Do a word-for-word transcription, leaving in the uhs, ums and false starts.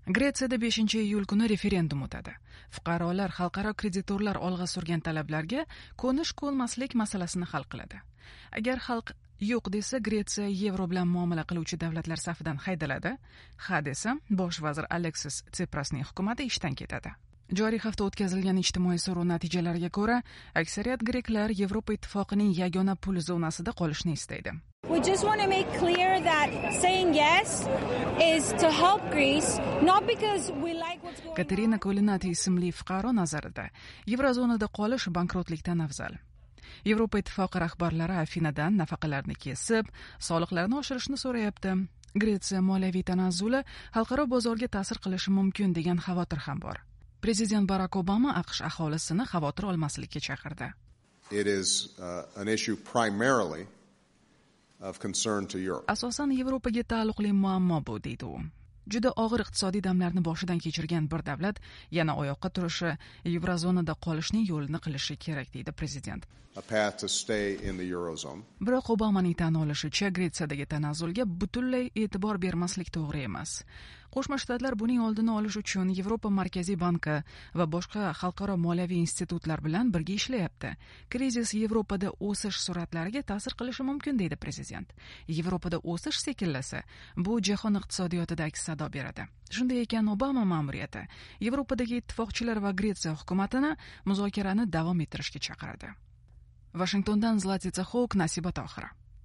Gretsiyada beshinchi iyul kuni referendum o'tadi. Fuqarolar xalqaro kreditorlar olg'a surgan talablarga ko'nish-ko'nmaslik masalasini hal qiladi. Agar xalq yo'q desa, Gretsiya yevro bilan muomala qiluvchi davlatlar safidan haydaladi. Ha desa, bosh vazir Aleksis Tsiprasning hukumati ishdan ketadi. Joriy hafta o'tkazilgan ijtimoiy so'rov natijalariga ko'ra, aksariyat greklar Yevropa ittifoqining yagona pul zonasida qolishni istaydi. We just want to make clear that saying yes is to help Greece, not because we like what's going on. Katerina Kolinati ismli fuqaro nazarida Yevrozonada qolish bankrotlikdan afzal. Yevropa ittifoqi rahbarlari Afinadan nafaqalarni kesib, soliqlarni oshirishni so'rayapti. Gretsiya moliyaviy tanazzuli xalqaro bozorga ta'sir qilishi mumkin degan xavotir ham bor. Prezident Barack Obama AQSh aholisini xavotir olmaslikka chaqirdi. It is uh, an issue primarily of concern to Europe. Asosan Yevropaga taalluqli muammo bu, deydi u. Juda og'ir iqtisodiy damlarni boshidan kechirgan bir davlat yana oyoqqa turishi, Yevrozonada qolishning yo'lini qilishi kerak, deydi prezident. A path to stay in the Eurozone. Biroq Obamaning tan olishicha, Gretsiyadagi tanazzulga butunlay e'tibor bermaslik to'g'ri emas. Qo'shma Shtatlar buning oldini olish uchun Yevropa Markaziy banki va boshqa xalqaro moliyaviy institutlar bilan birga ishlayapti. Krizis Yevropada o'sish sur'atlariga ta'sir qilishi mumkin, deydi prezident. Yevropada o'sish sekinlasa, bu jahon iqtisodiyotida aks sado beradi. Shunday ekan, Obama ma'muriyati Yevropadagi ittifoqchilar va Gretsiya hukumatini muzokarani davom ettirishga chaqiradi. Washingtondan Zlatica Hawk, Nasiba Tohira.